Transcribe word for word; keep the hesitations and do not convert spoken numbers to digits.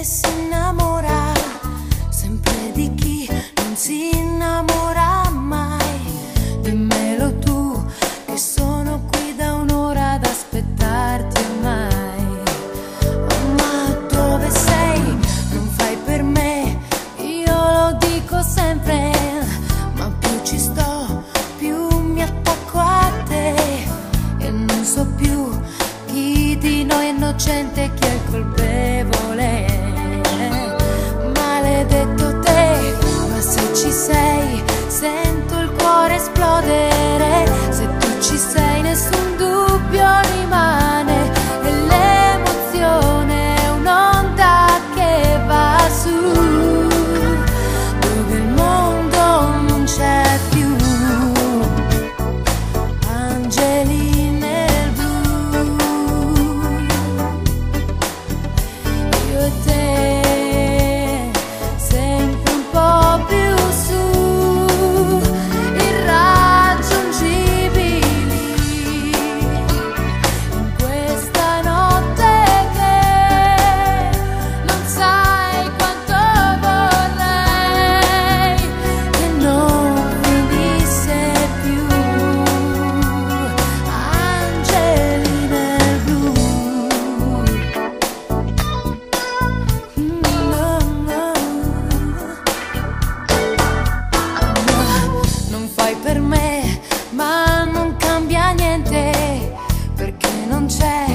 che si innamora sempre di chi non si innamora mai. Dimmelo tu, che sono qui da un'ora ad aspettarti ormai. Oh, ma dove sei? Non fai per me, io lo dico sempre, ma più ci sto, più mi attacco a te e non so più chi di noi è innocente e chi è il colpevole. Maledetto te, ma se ci sei sento il cuore esplodere. Se tu ci sei nessun dubbio rimane e l'emozione è un'onda che va su dove il mondo non c'è più. Angeli nel blu, io e te sempre un po' più su, irraggiungibili in questa notte che non sai quanto vorrei che non finisse più. Angeli nel blu. No, no. Non fai per me, ma non cambia niente, perché non c'è